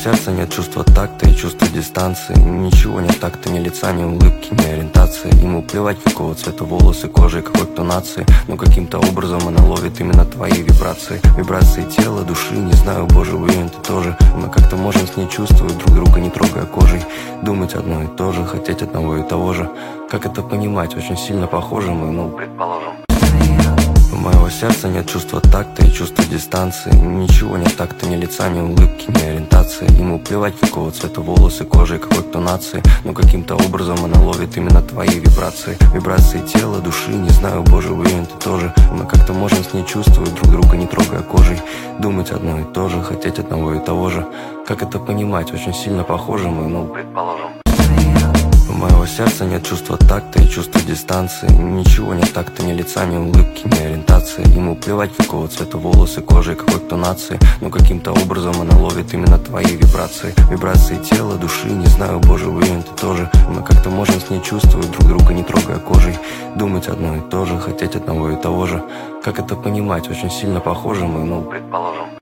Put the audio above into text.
сердца нет чувства такта и чувства дистанции. Ничего нет такта, ни лица, ни улыбки, ни ориентации. Ему плевать, какого цвета волосы, кожи и какой кто нации. Но каким-то образом она ловит именно твои вибрации. Вибрации тела, души, не знаю, боже, уверен, ты тоже. Мы как-то можем с ней чувствовать друг друга, не трогая кожей. Думать одно и то же, хотеть одного и того же. Как это понимать? Очень сильно похожи мы, ну, предположим. У моего сердца нет чувства такта и чувства дистанции. Ничего нет такта, ни лица, ни улыбки, ни ориентации. Ему плевать, какого цвета волосы, кожи и какой кто нации. Но каким-то образом она ловит именно твои вибрации. Вибрации тела, души, не знаю, боже, уверен, ты тоже. Мы как-то можем с ней чувствовать друг друга, не трогая кожей. Думать одно и то же, хотеть одного и того же. Как это понимать? Очень сильно похожи мы, ну, предположим. У моего сердца нет чувства такта и чувства дистанции. Ничего нет такта, ни лица, ни улыбки, ни ориентации. Ему плевать, какого цвета волосы, кожи и какой кто нации. Но каким-то образом она ловит именно твои вибрации. Вибрации тела, души, не знаю, боже, уверен, ты тоже. Мы как-то можем с ней чувствовать друг друга, не трогая кожей. Думать одно и то же, хотеть одного и того же. Как это понимать? Очень сильно похожи мы, ну, предположим.